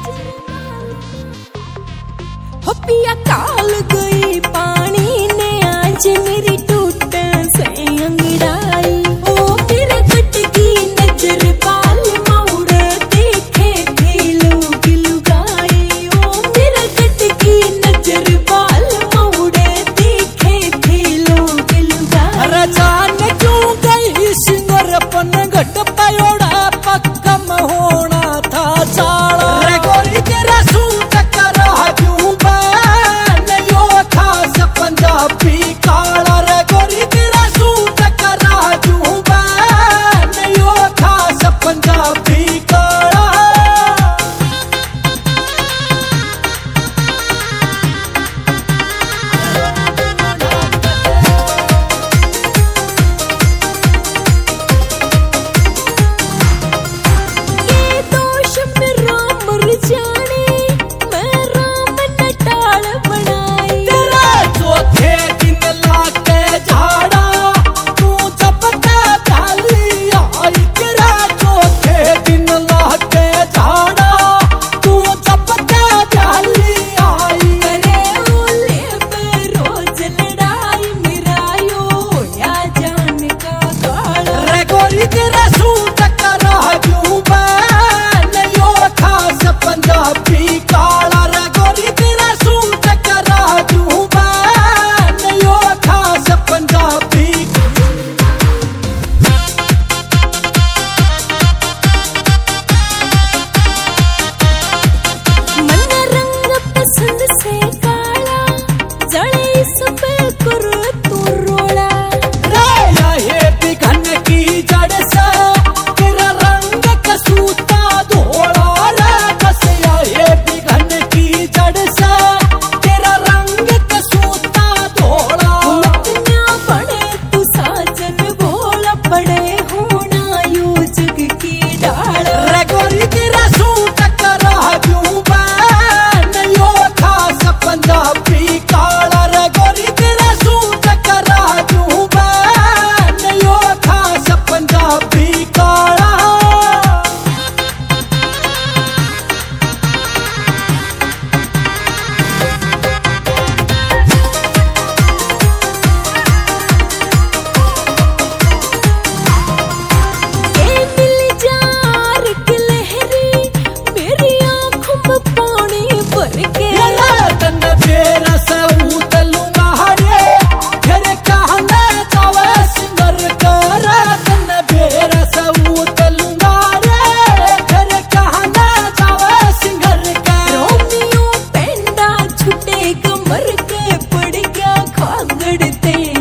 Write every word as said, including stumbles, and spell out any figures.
हो पिया काल गई पानी ने आज मेरी टूट से अंगड़ाई। ओ मेरे कटकी नजर बाल मौड़ देखे दिलू गिलू गाई। ओ मेरे कटकी नजर बाल मौड़ देखे दिलू गिलू गाई। अरे जान क्यों गई सिंगरपन घट पयोड़ा पक्कम होना था चाला। रे गोरी तेरा सूट करा क्यों बैन यो खास पंजाबी काला। रे गोरी तेरा सूट करा क्यों बैन यो खास पंजाबी काला। जाने मैं राम न टाल बनाई। तेरा चौथे दिन लाके झाड़ा तू जब तक डाली आई। तेरा चौथे दिन लाके झाड़ा तू जब तक डाली आई। करे ओले पे रोज लड़ाई मेरा यो या जान का काला। रे गोरी तेरा सूट करा क्यों बैन यो खास पंजाबी काला। रे गोरी तेरा सूट करा क्यों बैन यो खास पंजाबी। मन रंग पसंद से काला जड़े सब कर तू रोड़ा। रे ये बिघन की जड़ से तेरा रंग कसूता धोला। रे कसिया ये बिघन की जड़ से तेरा रंग कसूता धोला। इतना बड़े तू साजन बोला बड़े होना यू जग की डाल। रे गोरी तेरा सूट करा क्यों बैन यो खास पंजाबी काला। रे गोरी तेरा सूट करा क्यों बैन यो खास पंजाबी काला। ए दिल जार के लहरी मेरी आँखों में पानी भर के। तन फेरा से उतलूंगा हरे घर कहने जावे सिंगर कर। तन फेरा से उतलूंगा रे घर कहने जावे सिंगर कर। रोमियो पेंडा छुटे कमर के पड़ गया खागड़ते।